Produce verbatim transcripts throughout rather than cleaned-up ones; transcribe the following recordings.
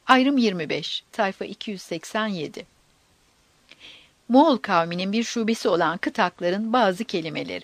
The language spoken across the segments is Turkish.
Ayrım yirmi beş, sayfa iki yüz seksen yedi. Moğol kavminin bir şubesi olan Kıtakların bazı kelimeleri.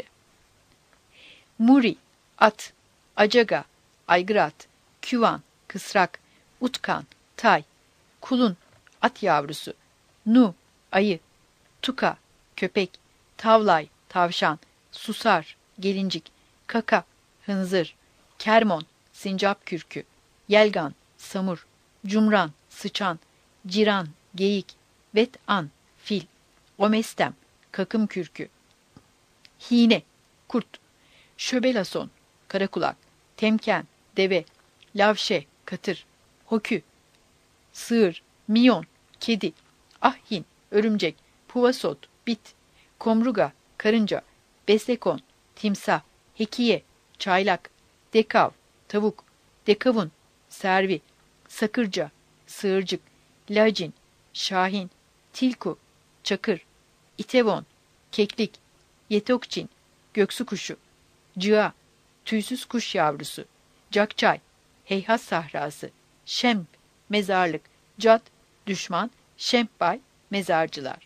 Muri, at, acaga, aygırat, küvan, kısrak, utkan, tay, kulun, at yavrusu, nu, ayı, tuka, köpek, tavlay, tavşan, susar, gelincik, kaka, hınzır, kermon, sincap kürkü, yelgan, samur, cumran, sıçan, ciran, geyik, vet-an, fil, omestem, kakım kürkü, hine, kurt, şöbelason, karakulak, temken, deve, lavşe, katır, hokü, sığır, miyon, kedi, ahhin, örümcek, puvasot, bit, komruga, karınca, beslekon, timsah, hekiye, çaylak, dekav, tavuk, dekavun, servi, sakırca, sığırcık, lacin, şahin, tilku, çakır, itevon, keklik, yetokçin, göksu kuşu, cığa, tüysüz kuş yavrusu, cakçay, heyhat sahrası, şemp, mezarlık, cad, düşman, şempbay, mezarcılar.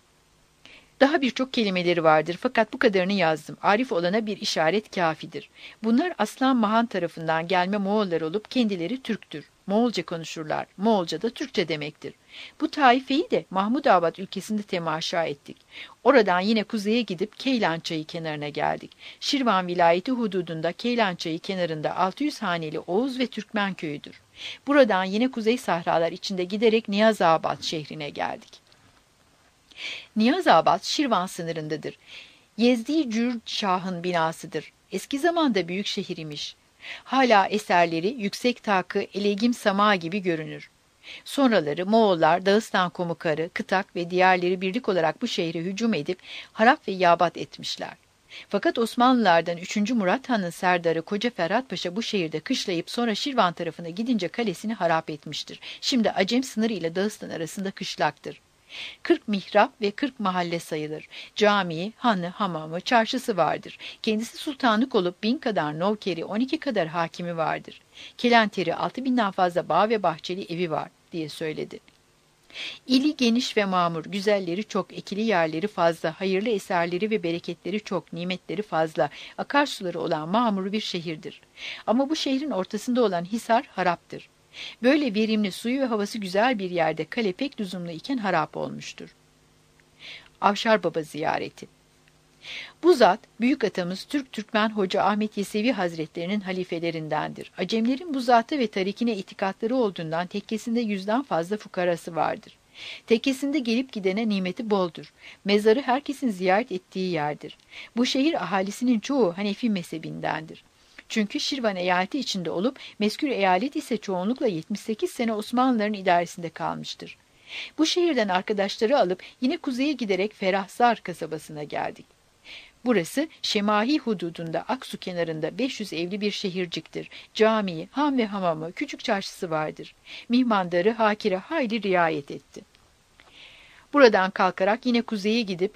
Daha birçok kelimeleri vardır fakat bu kadarını yazdım. Arif olana bir işaret kafidir. Bunlar Aslan Mahan tarafından gelme Moğollar olup kendileri Türktür. Moğolca konuşurlar. Moğolca da Türkçe demektir. Bu taifeyi de Mahmudabad ülkesinde temaşa ettik. Oradan yine kuzeye gidip Keylan Çayı kenarına geldik. Şirvan vilayeti hududunda Keylan Çayı kenarında altı yüz haneli Oğuz ve Türkmen köyüdür. Buradan yine kuzey sahralar içinde giderek Niyazabad şehrine geldik. Niyazabad Şirvan sınırındadır. Yezdi Cürd Şah'ın binasıdır. Eski zamanda büyük şehir imiş. Hala eserleri yüksek takı Elegim Sama gibi görünür. Sonraları Moğollar, Dağıstan Komukarı, Kıtak ve diğerleri birlik olarak bu şehre hücum edip harap ve yabat etmişler. Fakat Osmanlılardan üçüncü Murat Han'ın serdarı Koca Ferhat Paşa bu şehirde kışlayıp sonra Şirvan tarafına gidince kalesini harap etmiştir. Şimdi Acem sınırı ile Dağıstan arasında kışlaktır. Kırk mihrap ve kırk mahalle sayılır. Camii, hanı, hamamı, çarşısı vardır. Kendisi sultanlık olup bin kadar novkeri, on iki kadar hakimi vardır. Kelenteri altı binden fazla bağ ve bahçeli evi var diye söyledi. İli geniş ve mamur, güzelleri çok, ekili yerleri fazla, hayırlı eserleri ve bereketleri çok, nimetleri fazla, akarsuları olan mamur bir şehirdir. Ama bu şehrin ortasında olan Hisar haraptır. Böyle verimli, suyu ve havası güzel bir yerde kale pek lüzumlu iken harap olmuştur. Avşar Baba ziyareti. Bu zat, büyük atamız Türk Türkmen Hoca Ahmet Yesevi Hazretlerinin halifelerindendir. Acemlerin bu zata ve tarikine itikatları olduğundan tekkesinde yüzden fazla fukarası vardır. Tekkesinde gelip gidene nimeti boldur. Mezarı herkesin ziyaret ettiği yerdir. Bu şehir ahalisinin çoğu Hanefi mezhebindendir. Çünkü Şirvan eyaleti içinde olup mezkür eyalet ise çoğunlukla yetmiş sekiz sene Osmanlıların idaresinde kalmıştır. Bu şehirden arkadaşları alıp yine kuzeye giderek Ferahzar kasabasına geldik. Burası Şemahi hududunda Aksu kenarında beş yüz evli bir şehirciktir. Camii, ham ve hamamı, küçük çarşısı vardır. Mihmandarı Hakir'e hayli riayet etti. Buradan kalkarak yine kuzeye gidip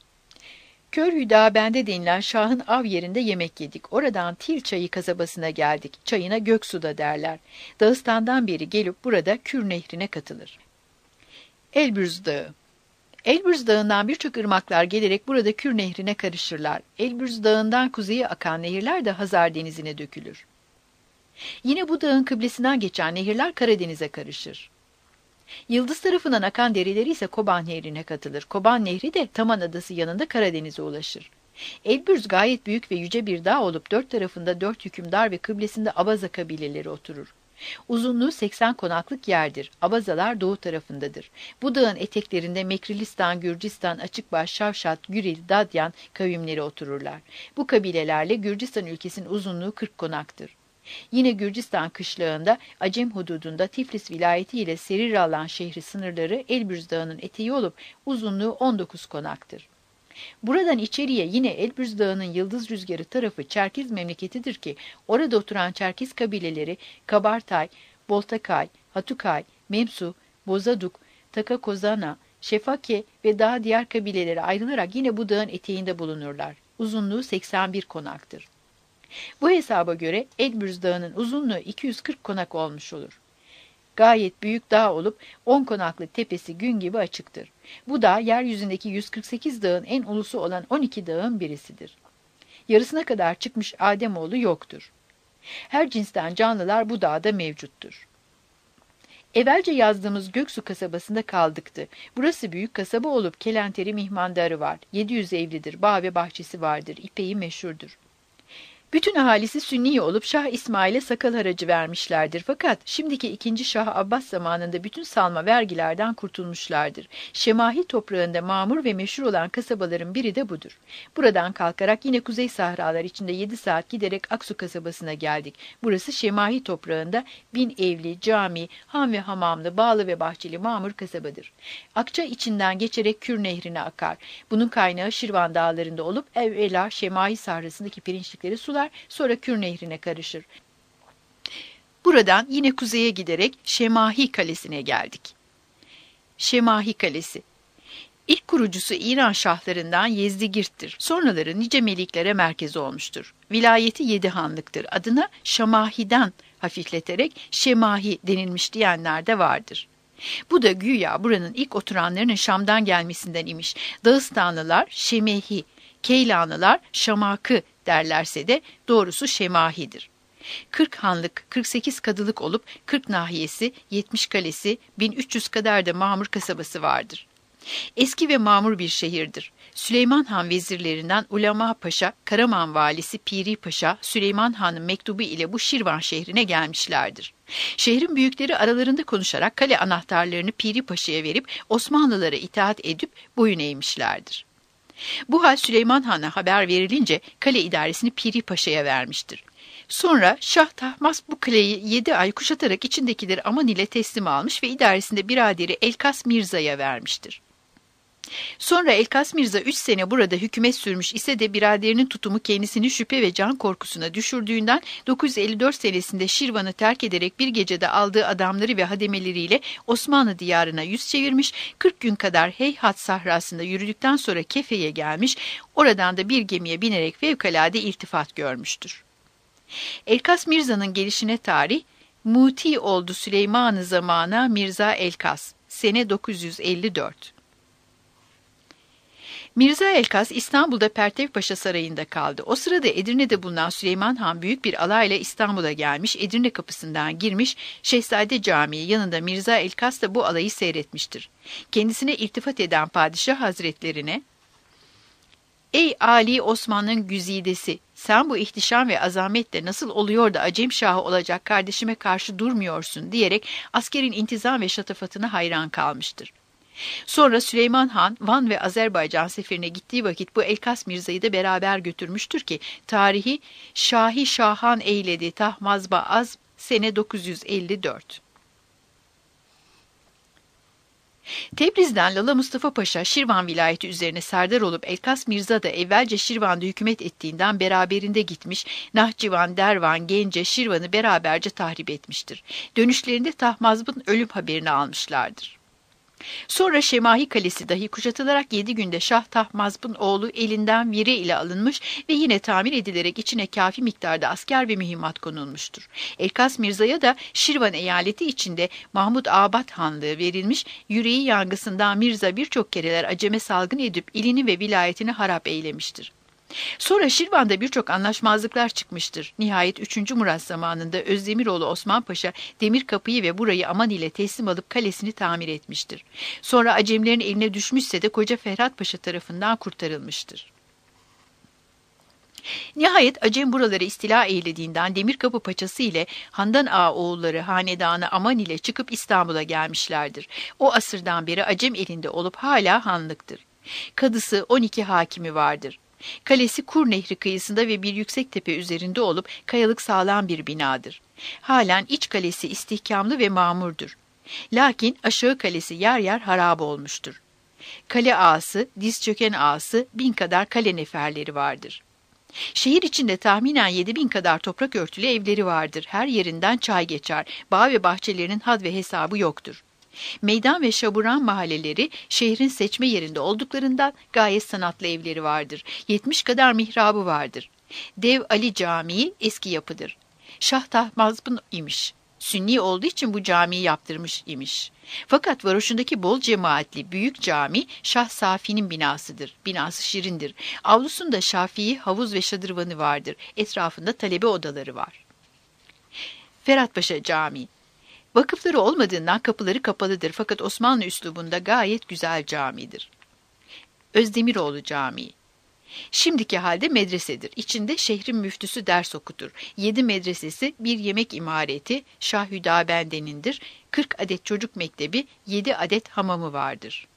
Kör Hüdabende denilen Şah'ın av yerinde yemek yedik. Oradan Til Çayı kasabasına geldik. Çayına Göksu'da derler. Dağıstan'dan beri gelip burada Kür Nehri'ne katılır. Elbürz Dağı. Elbürz Dağı'ndan birçok ırmaklar gelerek burada Kür Nehri'ne karışırlar. Elbürz Dağı'ndan kuzeye akan nehirler de Hazar Denizi'ne dökülür. Yine bu dağın kıblesinden geçen nehirler Karadeniz'e karışır. Yıldız tarafından akan dereleri ise Koban Nehri'ne katılır. Koban Nehri de Taman Adası yanında Karadeniz'e ulaşır. Elbürz gayet büyük ve yüce bir dağ olup dört tarafında dört hükümdar ve kıblesinde Abaza kabileleri oturur. Uzunluğu seksen konaklık yerdir. Abazalar doğu tarafındadır. Bu dağın eteklerinde Mekrilistan, Gürcistan, Açıkbaş, Şavşat, Güril, Dadyan kavimleri otururlar. Bu kabilelerle Gürcistan ülkesinin uzunluğu kırk konaktır. Yine Gürcistan kışlağında Acem hududunda Tiflis vilayeti ile Seriralan şehri sınırları Elbürz Dağı'nın eteği olup uzunluğu on dokuz konaktır. Buradan içeriye yine Elbürz Dağı'nın yıldız rüzgarı tarafı Çerkez memleketidir ki orada oturan Çerkez kabileleri Kabartay, Boltakay, Hatukay, Memsu, Bozaduk, Takakozana, Şefake ve daha diğer kabileleri ayrılarak yine bu dağın eteğinde bulunurlar. Uzunluğu seksen bir konaktır. Bu hesaba göre Elbürz Dağı'nın uzunluğu iki yüz kırk konak olmuş olur. Gayet büyük dağ olup on konaklı tepesi gün gibi açıktır. Bu dağ yeryüzündeki yüz kırk sekiz dağın en ulusu olan on iki dağın birisidir. Yarısına kadar çıkmış Ademoğlu yoktur. Her cinsten canlılar bu dağda mevcuttur. Evvelce yazdığımız Göksu kasabasında kaldıktı. Burası büyük kasaba olup kelenteri mihmandarı var. yedi yüz evlidir, bağ ve bahçesi vardır, ipeği meşhurdur. Bütün ahalisi Sünni olup Şah İsmail'e sakal haracı vermişlerdir. Fakat şimdiki ikinci Şah Abbas zamanında bütün salma vergilerden kurtulmuşlardır. Şemahi toprağında mamur ve meşhur olan kasabaların biri de budur. Buradan kalkarak yine kuzey sahralar içinde yedi saat giderek Aksu kasabasına geldik. Burası Şemahi toprağında bin evli, cami, han ve hamamlı, bağlı ve bahçeli mamur kasabadır. Akça içinden geçerek Kür Nehri'ne akar. Bunun kaynağı Şirvan dağlarında olup evvela Şemahi sahrasındaki pirinçlikleri sular, sonra Kür Nehri'ne karışır. Buradan yine kuzeye giderek Şemahi Kalesi'ne geldik. Şemahi Kalesi. İlk kurucusu İran şahlarından Yezdegirt'tir. Sonraları nice meliklere merkez olmuştur. Vilayeti yedi hanlıktır. Adına Şamahi'den hafifleterek Şemahi denilmiş diyenler de vardır. Bu da güya buranın ilk oturanlarının Şam'dan gelmesinden imiş. Dağıstanlılar Şemehi, Keylanlılar Şamakı derlerse de doğrusu Şemahi'dir. kırk hanlık, kırk sekiz kadılık olup kırk nahiyesi, yetmiş kalesi, bin üç yüz kadar da mamur kasabası vardır. Eski ve mamur bir şehirdir. Süleyman Han vezirlerinden Ulema Paşa, Karaman valisi Piri Paşa, Süleyman Han'ın mektubu ile bu Şirvan şehrine gelmişlerdir. Şehrin büyükleri aralarında konuşarak kale anahtarlarını Piri Paşa'ya verip Osmanlılara itaat edip boyun eğmişlerdir. Bu hal Süleyman Han'a haber verilince kale idaresini Piri Paşa'ya vermiştir. Sonra Şah Tahmas bu kaleyi yedi ay kuşatarak içindekileri aman ile teslim almış ve idaresinde biraderi Elkas Mirza'ya vermiştir. Sonra Elkas Mirza üç sene burada hükümet sürmüş ise de biraderinin tutumu kendisini şüphe ve can korkusuna düşürdüğünden dokuz yüz elli dört senesinde Şirvan'ı terk ederek bir gecede aldığı adamları ve hademeleriyle Osmanlı diyarına yüz çevirmiş, kırk gün kadar Heyhat sahrasında yürüdükten sonra Kefe'ye gelmiş, oradan da bir gemiye binerek fevkalade iltifat görmüştür. Elkas Mirza'nın gelişine tarih, Muti oldu Süleyman-ı zamana Mirza Elkas, sene dokuz yüz elli dört. Mirza Elkas İstanbul'da Pertevpaşa Sarayı'nda kaldı. O sırada Edirne'de bulunan Süleyman Han büyük bir alayla İstanbul'a gelmiş, Edirne kapısından girmiş, Şehzade Camii yanında Mirza Elkas da bu alayı seyretmiştir. Kendisine irtifat eden padişah hazretlerine, "Ey Ali Osman'ın güzidesi, sen bu ihtişam ve azametle nasıl oluyor da Acem Şahı olacak kardeşime karşı durmuyorsun?" diyerek askerin intizam ve şatafatına hayran kalmıştır. Sonra Süleyman Han, Van ve Azerbaycan seferine gittiği vakit bu Elkas Mirza'yı da beraber götürmüştür ki, tarihi Şahi Şahan eyledi Tahmazba az, sene dokuz yüz elli dört. Tebriz'den Lala Mustafa Paşa, Şirvan vilayeti üzerine serdar olup Elkas Mirza da evvelce Şirvan'da hükümet ettiğinden beraberinde gitmiş, Nahçıvan, Dervan, Gence, Şirvan'ı beraberce tahrip etmiştir. Dönüşlerinde Tahmazb'ın ölüm haberini almışlardır. Sonra Şemahi Kalesi dahi kuşatılarak yedi günde Şah Tahmazb'ın oğlu elinden vire ile alınmış ve yine tamir edilerek içine kafi miktarda asker ve mühimmat konulmuştur. Elkas Mirza'ya da Şirvan eyaleti içinde Mahmud Abad Hanlığı verilmiş, yüreği yangısından Mirza birçok kereler aceme salgın edip ilini ve vilayetini harap eylemiştir. Sonra Şirvan'da birçok anlaşmazlıklar çıkmıştır. Nihayet üçüncü Murat zamanında Özdemiroğlu Osman Paşa Demir Kapı'yı ve burayı aman ile teslim alıp kalesini tamir etmiştir. Sonra Acemlerin eline düşmüşse de Koca Ferhat Paşa tarafından kurtarılmıştır. Nihayet Acem buraları istila eylediğinden Demirkapı Paçası ile Handan Ağa oğulları hanedanı aman ile çıkıp İstanbul'a gelmişlerdir. O asırdan beri Acem elinde olup hala hanlıktır. Kadısı on iki hakimi vardır. Kalesi Kur Nehri kıyısında ve bir yüksek tepe üzerinde olup kayalık sağlam bir binadır. Halen iç kalesi istihkamlı ve mamurdur. Lakin aşağı kalesi yer yer harap olmuştur. Kale ağası, diz çöken ağası, bin kadar kale neferleri vardır. Şehir içinde tahminen yedi bin kadar toprak örtülü evleri vardır. Her yerinden çay geçer. Bağ ve bahçelerinin had ve hesabı yoktur. Meydan ve şaburan mahalleleri şehrin seçme yerinde olduklarından gayet sanatlı evleri vardır. Yetmiş kadar mihrabı vardır. Dev Ali Camii eski yapıdır. Şah Tahmazbın imiş. Sünni olduğu için bu camiyi yaptırmış imiş. Fakat varoşundaki bol cemaatli büyük cami Şah Safi'nin binasıdır. Binası şirindir. Avlusunda Şafii havuz ve şadırvanı vardır. Etrafında talebe odaları var. Ferhatpaşa Camii. Vakıfları olmadığından kapıları kapalıdır fakat Osmanlı üslubunda gayet güzel camidir. Özdemiroğlu Camii. Şimdiki halde medresedir. İçinde şehrin müftüsü ders okutur. Yedi medresesi, bir yemek imareti, Şah Hüdabendi'nindir. Kırk adet çocuk mektebi, yedi adet hamamı vardır.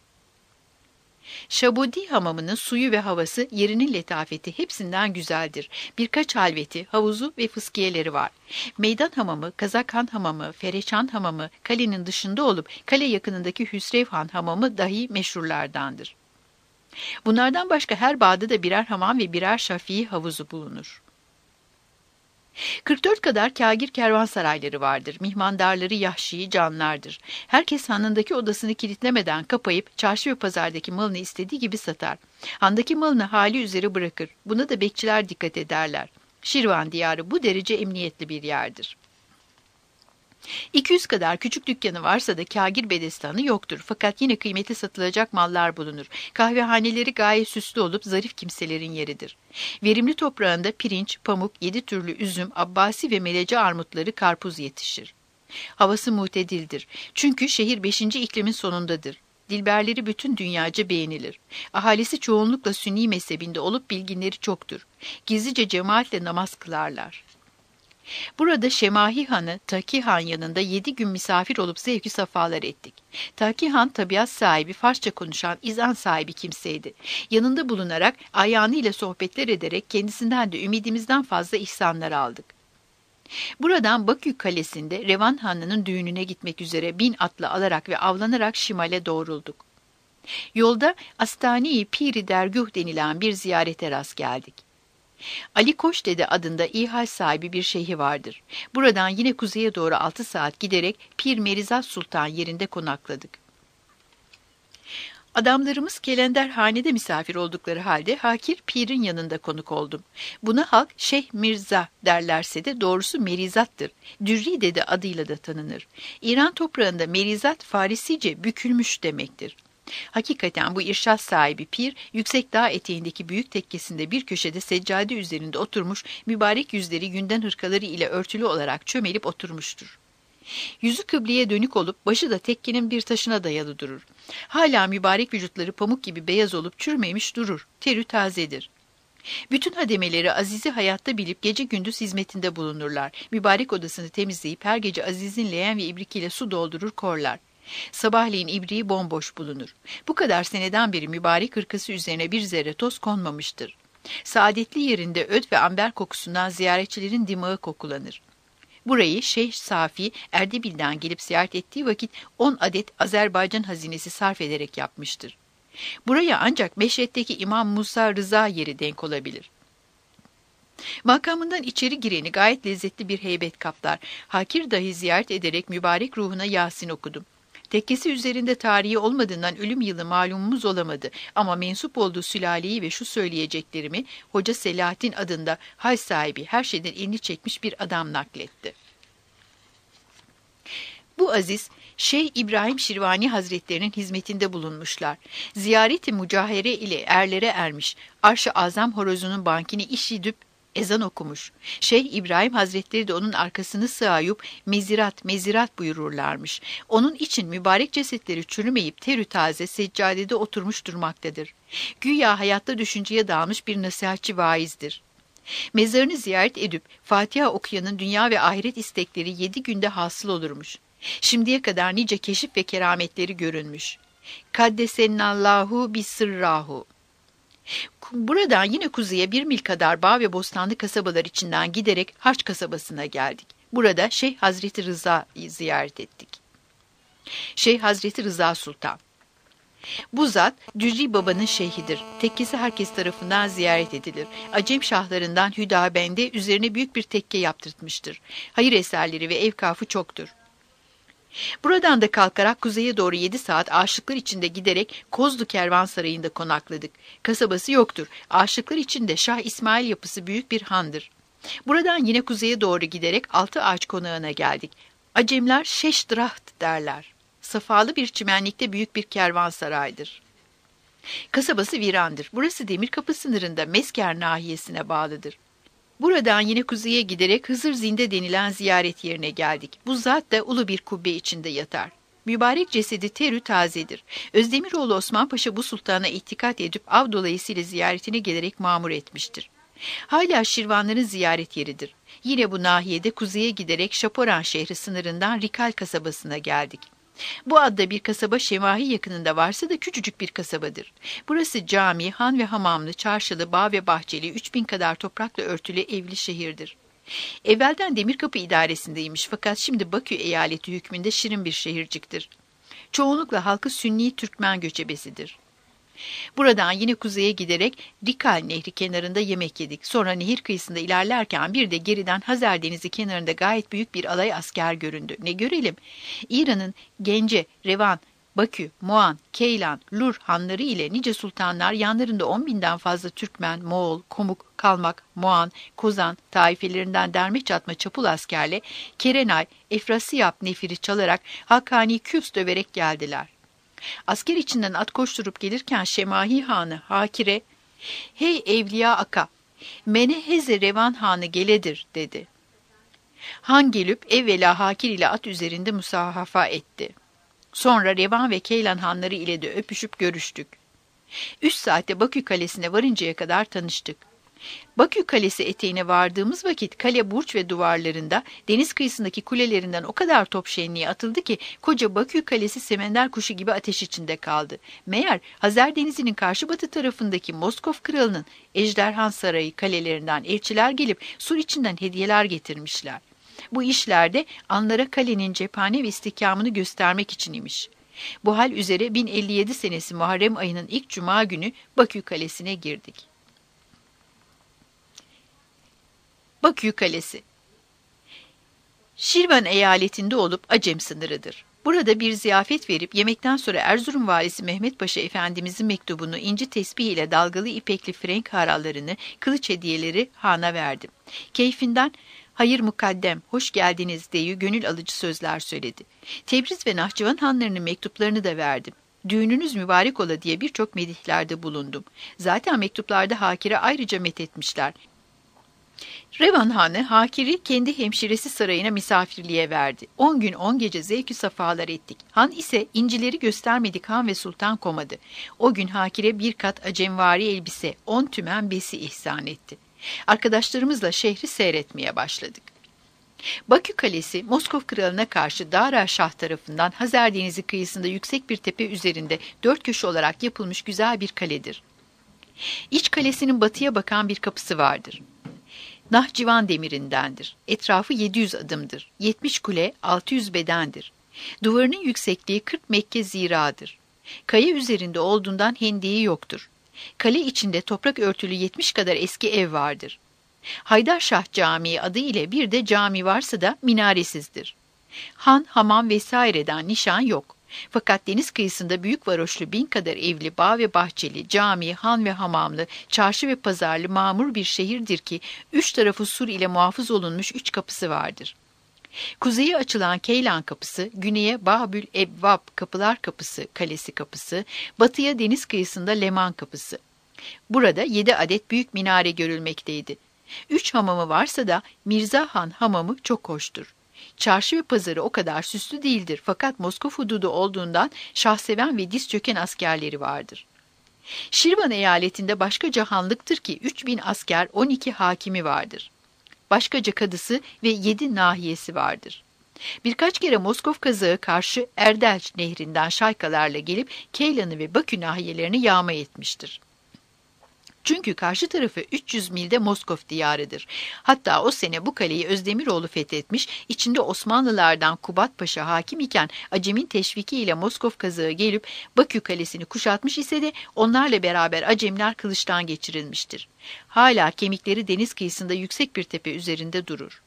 Şabudi hamamının suyu ve havası, yerinin letafeti hepsinden güzeldir. Birkaç halveti, havuzu ve fıskiyeleri var. Meydan hamamı, Kazakhan hamamı, Fereçan hamamı kalenin dışında olup kale yakınındaki Hüsrevhan hamamı dahi meşhurlardandır. Bunlardan başka her bağda da birer hamam ve birer şafii havuzu bulunur. kırk dört kadar kâgir kervansarayları vardır. Mihmandarları yahşi canlardır. Herkes hanındaki odasını kilitlemeden kapayıp çarşı ve pazardaki malını istediği gibi satar. Handaki malını hali üzere bırakır. Buna da bekçiler dikkat ederler. Şirvan diyarı bu derece emniyetli bir yerdir. iki yüz kadar küçük dükkanı varsa da kâgir bedestanı yoktur. Fakat yine kıymetli satılacak mallar bulunur. Kahvehaneleri gayet süslü olup zarif kimselerin yeridir. Verimli toprağında pirinç, pamuk, yedi türlü üzüm, abbasi ve melece armutları, karpuz yetişir. Havası mutedildir. Çünkü şehir beşinci iklimin sonundadır. Dilberleri bütün dünyaca beğenilir. Ahalisi çoğunlukla Sünni mezhebinde olup bilginleri çoktur. Gizlice cemaatle namaz kılarlar. Burada Şemahi Han'ı Taki Han yanında yedi gün misafir olup zevki safalar ettik. Taki Han tabiat sahibi, Farsça konuşan, izan sahibi kimseydi. Yanında bulunarak, ayağınıyla sohbetler ederek kendisinden de ümidimizden fazla ihsanlar aldık. Buradan Bakü Kalesi'nde Revan Hanı'nın düğününe gitmek üzere bin atlı alarak ve avlanarak şimale doğrulduk. Yolda Astani-i Piri Dergüh denilen bir ziyarete rast geldik. Ali Koçdede adında iyi hal sahibi bir şeyhi vardır. Buradan yine kuzeye doğru altı saat giderek Pir Merizat Sultan yerinde konakladık. Adamlarımız Kelenderhane'de misafir oldukları halde Hakir Pir'in yanında konuk oldum. Buna halk Şeyh Mirza derlerse de doğrusu Merizat'tır. Dürri Dede adıyla da tanınır. İran toprağında Merizat Farisice bükülmüş demektir. Hakikaten bu irşad sahibi pir, yüksek dağ eteğindeki büyük tekkesinde bir köşede seccade üzerinde oturmuş, mübarek yüzleri yünden hırkaları ile örtülü olarak çömelip oturmuştur. Yüzü kıbleye dönük olup başı da tekkenin bir taşına dayalı durur. Hala mübarek vücutları pamuk gibi beyaz olup çürmemiş durur, terü tazedir. Bütün hademeleri Aziz'i hayatta bilip gece gündüz hizmetinde bulunurlar. Mübarek odasını temizleyip her gece Aziz'in leğen ve ibrikiyle su doldurur korlar. Sabahleyin ibriği bomboş bulunur. Bu kadar seneden beri mübarek hırkası üzerine bir zerre toz konmamıştır. Saadetli yerinde öt ve amber kokusundan ziyaretçilerin dimağı kokulanır. Burayı Şeyh Safi Erdebil'den gelip ziyaret ettiği vakit on adet Azerbaycan hazinesi sarf ederek yapmıştır. Buraya ancak Meşret'teki İmam Musa Rıza yeri denk olabilir. Makamından içeri gireni gayet lezzetli bir heybet kaplar. Hakir dahi ziyaret ederek mübarek ruhuna Yasin okudum. Tekkesi üzerinde tarihi olmadığından ölüm yılı malumumuz olamadı ama mensup olduğu sülaleyi ve şu söyleyeceklerimi Hoca Selahattin adında hal sahibi her şeyden elini çekmiş bir adam nakletti. Bu aziz, Şeyh İbrahim Şirvani Hazretlerinin hizmetinde bulunmuşlar. Ziyareti mücahere ile erlere ermiş, Arş-ı Azam horozunun bankini işidip ezan okumuş. Şeyh İbrahim Hazretleri de onun arkasını sığayıp mezirat mezirat buyururlarmış. Onun için mübarek cesetleri çürümeyip terü taze seccadede oturmuş durmaktadır. Güya hayatta düşünceye dalmış bir nasihatçi vaizdir. Mezarını ziyaret edip Fatiha okuyanın dünya ve ahiret istekleri yedi günde hasıl olurmuş. Şimdiye kadar nice keşif ve kerametleri görünmüş. Kaddesennallahu bisirrahu. Buradan yine kuzeye bir mil kadar bağ ve bostanlı kasabalar içinden giderek Harç kasabasına geldik. Burada Şeyh Hazreti Rıza'yı ziyaret ettik. Şeyh Hazreti Rıza Sultan. Bu zat Cücri Baba'nın şeyhidir. Tekkesi herkes tarafından ziyaret edilir. Acem şahlarından Hüdabendi üzerine büyük bir tekke yaptırtmıştır. Hayır eserleri ve evkafı çoktur. Buradan da kalkarak kuzeye doğru yedi saat aşıklar içinde giderek Kozlu Kervansarayı'nda konakladık. Kasabası yoktur. Aşıklar içinde Şah İsmail yapısı büyük bir handır. Buradan yine kuzeye doğru giderek Altı Ağaç konağına geldik. Acemler Şeşdraht derler. Safalı bir çimenlikte büyük bir kervansaraydır. Kasabası virandır. Burası Demirkapı sınırında Mesker nahiyesine bağlıdır. Buradan yine kuzeye giderek Hızır Zinde denilen ziyaret yerine geldik. Bu zat da ulu bir kubbe içinde yatar. Mübarek cesedi terü tazedir. Özdemiroğlu Osman Paşa bu sultana itikat edip av dolayısıyla ziyaretine gelerek mamur etmiştir. Hala Şirvanların ziyaret yeridir. Yine bu nahiyede kuzeye giderek Şaporan şehri sınırından Rikal kasabasına geldik. Bu adda bir kasaba Şemahi yakınında varsa da küçücük bir kasabadır. Burası cami, han ve hamamlı, çarşılı, bağ ve bahçeli, üç bin kadar toprakla örtülü evli şehirdir. Evvelden Demirkapı idaresindeymiş fakat şimdi Bakü eyaleti hükmünde şirin bir şehirciktir. Çoğunlukla halkı Sünni Türkmen göçebesidir. Buradan yine kuzeye giderek Rikal Nehri kenarında yemek yedik. Sonra nehir kıyısında ilerlerken bir de geriden Hazar Denizi kenarında gayet büyük bir alay asker göründü. Ne görelim? İran'ın Gence, Revan, Bakü, Muan, Keylan, Lur hanları ile nice sultanlar, yanlarında on binden fazla Türkmen, Moğol, Komuk, Kalmak, Muan, Kozan taifelerinden derme çatma çapul askerle Kerenay, Efrasiyap nefiri çalarak Hakkani küps döverek geldiler. Asker içinden at koşturup gelirken Şemahi Hanı Hakire, "Hey Evliya Aka, mene heze Revan Hanı geledir," dedi. Han gelip evvela Hakir ile at üzerinde musahafa etti. Sonra Revan ve Keylan hanları ile de öpüşüp görüştük. Üç saatte Bakü Kalesi'ne varıncaya kadar tanıştık. Bakü Kalesi eteğine vardığımız vakit kale burç ve duvarlarında deniz kıyısındaki kulelerinden o kadar top şenliği atıldı ki koca Bakü Kalesi semender kuşu gibi ateş içinde kaldı. Meğer Hazar Denizi'nin karşı batı tarafındaki Moskov Kralı'nın Ejderhan Sarayı kalelerinden elçiler gelip sur içinden hediyeler getirmişler. Bu işlerde anlara kalenin cephane ve istihkamını göstermek için imiş. Bu hal üzere bin elli yedi senesi Muharrem ayının ilk cuma günü Bakü Kalesi'ne girdik. Bakü Kalesi Şirvan eyaletinde olup Acem sınırıdır. Burada bir ziyafet verip yemekten sonra Erzurum valisi Mehmet Paşa Efendimizin mektubunu inci tesbih ile dalgalı ipekli frenk harallarını, kılıç hediyeleri hana verdim. Keyfinden "Hayır mukaddem, hoş geldiniz" deyi gönül alıcı sözler söyledi. Tebriz ve Nahçıvan hanlarının mektuplarını da verdim. Düğününüz mübarek ola diye birçok medihlerde bulundum. Zaten mektuplarda Hakir'e ayrıca methetmişler. Revan Hanı Hakir'i kendi hemşiresi sarayına misafirliğe verdi. On gün on gece zevk-ü safalar ettik. Han ise incileri göstermedik han ve sultan komadı. O gün Hakir'e bir kat acemvari elbise, on tümen besi ihsan etti. Arkadaşlarımızla şehri seyretmeye başladık. Bakü Kalesi, Moskov Kralı'na karşı Dara Şah tarafından Hazar Denizi kıyısında yüksek bir tepe üzerinde dört köşe olarak yapılmış güzel bir kaledir. İç kalesinin batıya bakan bir kapısı vardır. Nahçıvan demirindendir. Etrafı yedi yüz adımdır. yetmiş kule, altı yüz bedendir. Duvarının yüksekliği kırk Mekke ziradır. Kaya üzerinde olduğundan hendeği yoktur. Kale içinde toprak örtülü yetmiş kadar eski ev vardır. Haydarşah Camii adı ile bir de cami varsa da minaresizdir. Han, hamam vesaireden nişan yok. Fakat deniz kıyısında büyük varoşlu bin kadar evli, bağ ve bahçeli, cami, han ve hamamlı, çarşı ve pazarlı mamur bir şehirdir ki üç tarafı sur ile muhafız olunmuş üç kapısı vardır. Kuzeye açılan Keylan kapısı, güneye Babül Ebvab kapılar kapısı, kalesi kapısı, batıya deniz kıyısında Leman kapısı. Burada yedi adet büyük minare görülmekteydi. Üç hamamı varsa da Mirza Han hamamı çok hoştur. Çarşı ve pazarı o kadar süslü değildir fakat Moskov hududu olduğundan şahseven ve diz çöken askerleri vardır. Şirvan eyaletinde başkaca hanlıktır ki üç bin asker, on iki hakimi vardır. Başkaca kadısı ve yedi nahiyesi vardır. Birkaç kere Moskov kazağı karşı Erdelç nehrinden şaykalarla gelip Keylan'ı ve Bakü nahiyelerini yağma etmiştir. Çünkü karşı tarafı üç yüz milde Moskov diyarıdır. Hatta o sene bu kaleyi Özdemiroğlu fethetmiş, içinde Osmanlılardan Kubat Paşa hakim iken Acem'in teşvikiyle Moskov kazağı gelip Bakü kalesini kuşatmış ise de onlarla beraber Acemler kılıçtan geçirilmiştir. Hala kemikleri deniz kıyısında yüksek bir tepe üzerinde durur.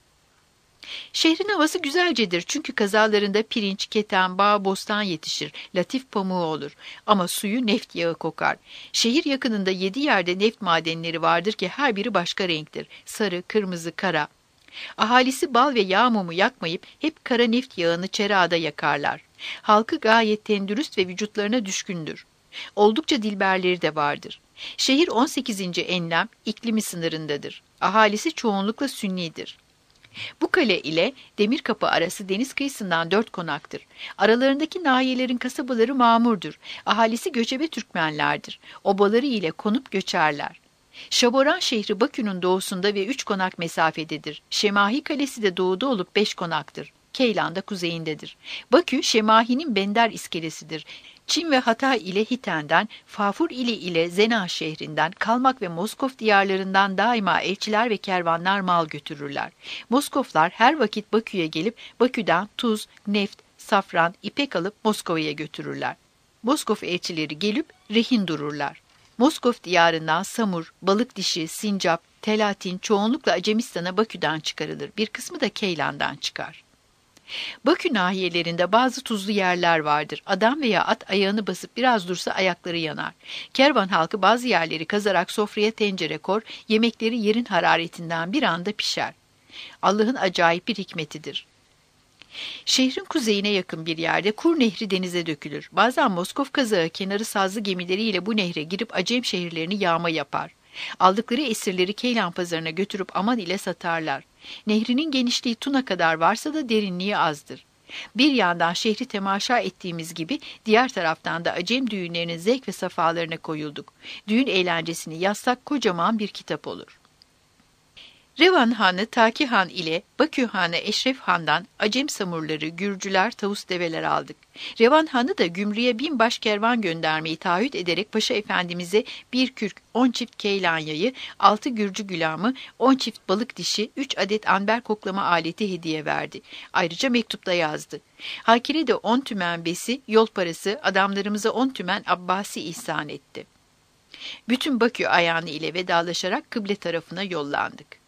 Şehrin havası güzelcedir çünkü kazalarında pirinç, keten, bağ, bostan yetişir, latif pamuğu olur. Ama suyu neft yağı kokar. Şehir yakınında yedi yerde neft madenleri vardır ki her biri başka renktir. Sarı, kırmızı, kara. Ahalisi bal ve yağ mumu yakmayıp hep kara neft yağını çerağda yakarlar. Halkı gayet tendürüst ve vücutlarına düşkündür. Oldukça dilberleri de vardır. Şehir on sekizinci enlem iklimi sınırındadır. Ahalisi çoğunlukla Sünnidir. Bu kale ile Demirkapı arası deniz kıyısından dört konaktır. Aralarındaki nahiyelerin kasabaları mamurdur. Ahalisi göçebe Türkmenlerdir. Obaları ile konup göçerler. Şaboran şehri Bakü'nün doğusunda ve üç konak mesafededir. Şemahi Kalesi de doğuda olup beş konaktır. Keylan da kuzeyindedir. Bakü, Şemahi'nin Bender iskelesidir. Çin ve Hatay ile Hiten'den, Fafur ili ile Zena şehrinden, Kalmak ve Moskov diyarlarından daima elçiler ve kervanlar mal götürürler. Moskovlar her vakit Bakü'ye gelip Bakü'den tuz, neft, safran, ipek alıp Moskova'ya götürürler. Moskov elçileri gelip rehin dururlar. Moskov diyarından samur, balık dişi, sincap, telatin çoğunlukla Acemistan'a Bakü'den çıkarılır. Bir kısmı da Keylan'dan çıkar. Bakü nahiyelerinde bazı tuzlu yerler vardır. Adam veya at ayağını basıp biraz dursa ayakları yanar. Kervan halkı bazı yerleri kazarak sofraya tencere kor, yemekleri yerin hararetinden bir anda pişer. Allah'ın acayip bir hikmetidir. Şehrin kuzeyine yakın bir yerde Kur Nehri denize dökülür. Bazen Moskov kazağı kenarı sazlı gemileriyle bu nehre girip Acem şehirlerini yağma yapar. Aldıkları esirleri Keylan pazarına götürüp aman ile satarlar. Nehrinin genişliği Tuna kadar varsa da derinliği azdır. Bir yandan şehri temaşa ettiğimiz gibi diğer taraftan da Acem düğünlerinin zevk ve safalarına koyulduk. Düğün eğlencesini yazsak kocaman bir kitap olur. Revan Hanı Taki Han ile Bakü Hanı Eşref Han'dan Acem samurları, Gürcüler, tavus develer aldık. Revan Hanı da gümrüğe bin baş kervan göndermeyi taahhüt ederek Paşa Efendimiz'e bir kürk, on çift keylan yayı, altı Gürcü gülamı, on çift balık dişi, üç adet anber koklama aleti hediye verdi. Ayrıca mektupta yazdı. Hakire de on tümen besi, yol parası, adamlarımıza on tümen Abbasi ihsan etti. Bütün Bakü ayağını ile vedalaşarak kıble tarafına yollandık.